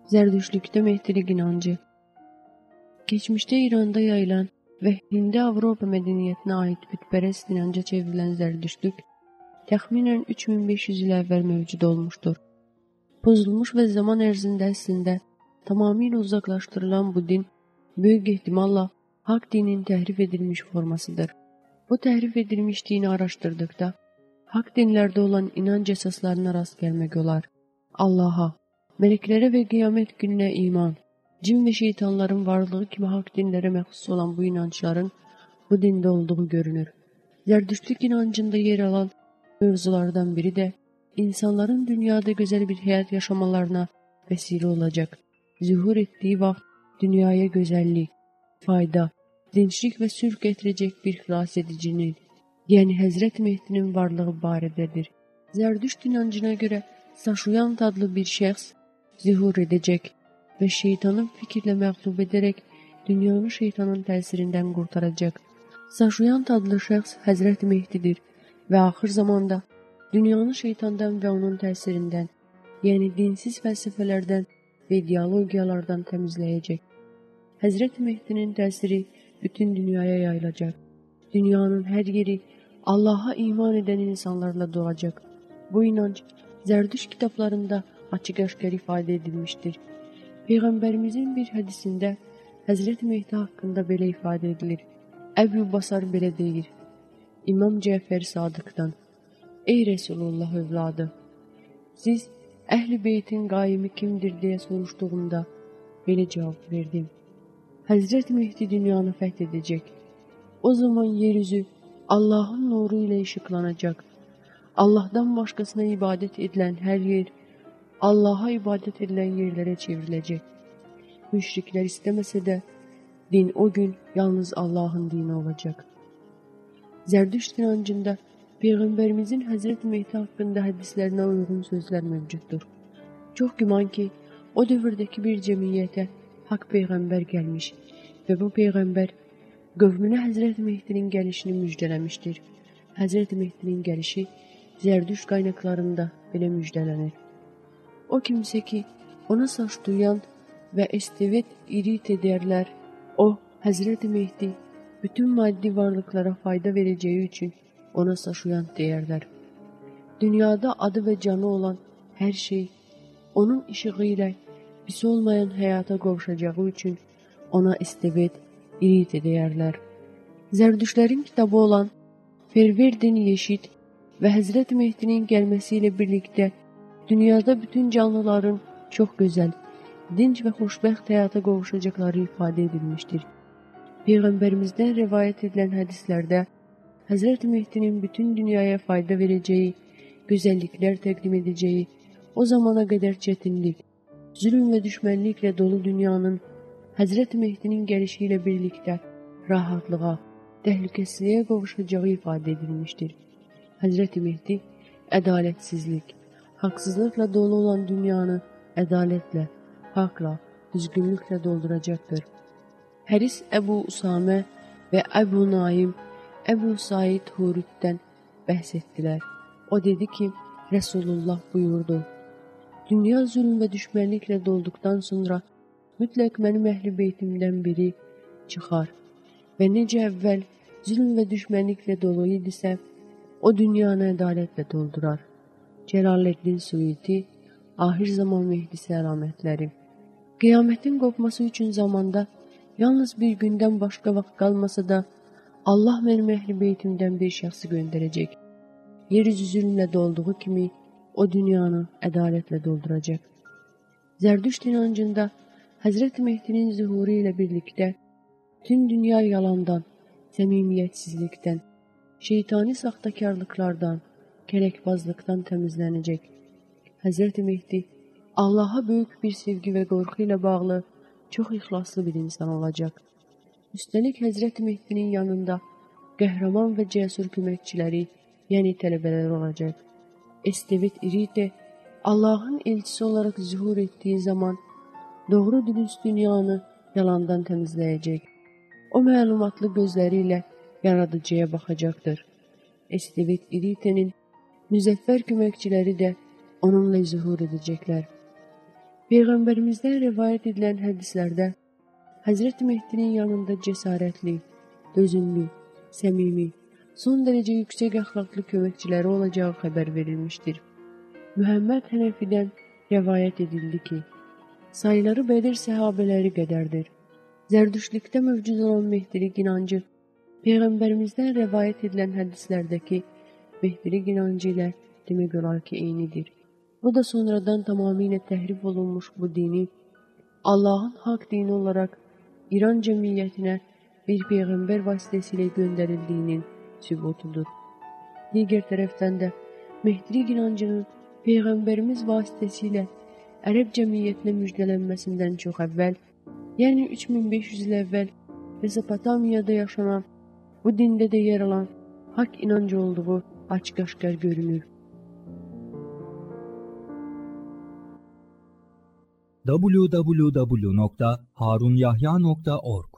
Zərdüştlükdə mehdilik inancı. Geçmişte İran'da yayılan ve Hindi-Avropa medeniyyətinə aid bütpərəst inanca çevrilən Zərdüştlük təxminən 3500 il əvvəl mövcud olmuşdur. Pozulmuş ve zaman ərzində əslində tamamilə uzaqlaşdırılan bu din böyük ehtimalla haqq dinin təhrif edilmiş formasıdır. Bu təhrif edilmiş dini araşdırdıqda haqq dinlərdə olan inanc əsaslarına rast gəlmək olar. Allaha, mələklərə və qiyamət gününə iman, cin və şeytanların varlığı kimi haqq dinlərə məxsus olan bu inancların bu dində olduğu görünür. Zərdüştlük inancında yer alan mövzulardan biri də insanların dünyada gözəl bir həyat yaşamalarına vəsilə olacaq. Zühur etdiyi vaxt dünyaya gözəllik, fayda, dinçlik və sülh gətirəcək bir xilas edicinin, yəni Həzrət Mehdinin varlığı barədədir. Zərdüşt inancına görə Saşuyant adlı bir şəxs zühur edəcək və şeytanın fikirlə məğlub edərək dünyanı şeytanın təsirindən qurtaracaq. Saşuyant adlı şəxs Həzrət Mehdidir və axır zamanda dünyanı şeytandan və onun təsirindən, yəni dinsiz fəlsəfələrdən və ideologiyalardan təmizləyəcək. Həzrət Mehdinin təsiri bütün dünyaya yayılacaq. Dünyanın hər yeri Allaha iman edən insanlarla dolacaq. Bu inanc Zərdüşt kitablarında açıq-aşkar ifadə edilmişdir. Peyğəmbərimizin bir hədisində Həzrət Mehdi haqqında belə ifadə edilir. Əbu Basar belə deyir: İmam Cəfər Sadıqdan: Ey Resulullah övladı, siz Əhl-i Beytin qaimi kimdir deyə soruşduğumda belə cavab verdim: Həzrət Mehdi dünyanı fəth edəcək. O zaman yeryüzü Allahın nuru ilə işıqlanacaq. Allahdan başqasına ibadət edilən hər yer Allaha ibadət edilən yerlərə çevriləcək. Müşriklər istəməsə də din o gün yalnız Allahın dini olacaq. Zərdüşt inancında Peyğəmbərimizin Həzrət Mehdi haqqında hədislərinə uyğun sözlər mövcuddur. Çox güman ki, o dövrdəki bir cəmiyyətə haqq Peyğəmbər gəlmiş və bu Peyğəmbər qövmünə Həzrət Mehdinin gəlişini müjdələmişdir. Həzrət Mehdinin gəlişi Zərdüşt qaynaqlarında belə müjdələnir. O kimsə ki, ona saç duyan və estevet irit edərlər, o, Həzrət Mehdi, bütün maddi varlıqlara fayda verəcəyi üçün ona saşuyan deyərlər. Dünyada adı və canı olan hər şey, onun işığı ilə pis olmayan həyata qovuşacağı üçün ona estevet irit edərlər. Zərdüştlərin kitabı olan Ferverdin Yeşid və Həzrət Mehdinin gəlməsi ilə birlikdə dünyada bütün canlıların çox gözəl, dinc və xoşbəxt həyata qovuşacaqları ifadə edilmişdir. Peyğəmbərimizdən rivayət edilən hədislərdə Həzrət Mehdinin bütün dünyaya fayda verəcəyi, gözəlliklər təqdim edəcəyi, o zamana qədər çətinlik, zülm və düşmənliklə dolu dünyanın Həzrət Mehdinin gəlişi ilə birlikdə rahatlığa, təhlükəsizliyə qovuşacağı ifadə edilmişdir. Həzrət Mehdi ədalətsizlik, haqsızlıqla dolu olan dünyanı ədalətlə, haqla, düzgünlüklə dolduracaqdır. Həris Əbu Usamə və Əbu Naim, Əbu Said Huruddən bəhs etdilər. O dedi ki, Resulullah buyurdu: Dünya zülm və düşmənliklə dolduqdan sonra mütləq mənim əhl-i beytimdən biri çıxar və necə əvvəl zülm və düşmənliklə dolu idisə, o dünyanı ədalətlə doldurar. Cəlaləddin Suyuti, Ahir Zaman Mehdisi əlamətləri. Qiyamətin qopması üçün zamanda yalnız bir gündən başqa vaxt qalmasa da, Allah mənim əhl-i beytimdən bir şəxsi göndərəcək. Yeryüzü zülmlə dolduğu kimi o dünyanı ədalətlə dolduracaq. Zərdüşt inancında Həzrət Mehdinin zühuru ilə birlikdə bütün dünya yalandan, səmimiyyətsizlikdən, şeytani saxtakarlıqlardan, kərəkbazlıqdan təmizlənəcək. Həzrət Mehdi Allaha böyük bir sevgi və qorxu ilə bağlı çox ixlaslı bir insan olacaq. Üstəlik Həzrət Mehdinin yanında qəhrəman və cəsur köməkçiləri, yəni tələbələr olacaq. Estevet İrite Allahın elçisi olaraq zühur etdiyi zaman doğru dürüst dünyanı yalandan təmizləyəcək. O məlumatlı gözləri ilə yaradıcıya baxacaqdır. Estevet İrite'nin müzəffər köməkçiləri də onunla zühur edəcəklər. Peyğəmbərimizdən rivayət edilən hədislərdə Həzrət Mehdinin yanında cəsarətli, dözümlü, səmimi, son dərəcə yüksək əxlaqlı köməkçiləri olacağı xəbər verilmişdir. Mühəmməd Hənəfidən rivayət edildi ki, sayıları Bədir səhabələri qədərdir. Zərdüştlükdə mövcud olan mehdilik inancı Peyğəmbərimizdən rivayət edilən hədislərdəki mehdilik inancı ilə demək olar ki, eynidir. Bu da sonradan tamamilə təhrif olunmuş bu dini Allahın haqq dini olaraq İran cəmiyyətinə bir peyğəmbər vasitəsilə göndərildiyinin sübutudur. Digər tərəfdən də mehdilik inancının peyğəmbərimiz vasitəsilə ərəb cəmiyyətinə müjdələnməsindən çox əvvəl, yəni 3500 il əvvəl Mesopotamiyada yaşanan, bu dində də yer alan haqq inancı olduğu açıq-aşkar görünür. www.harunyahya.org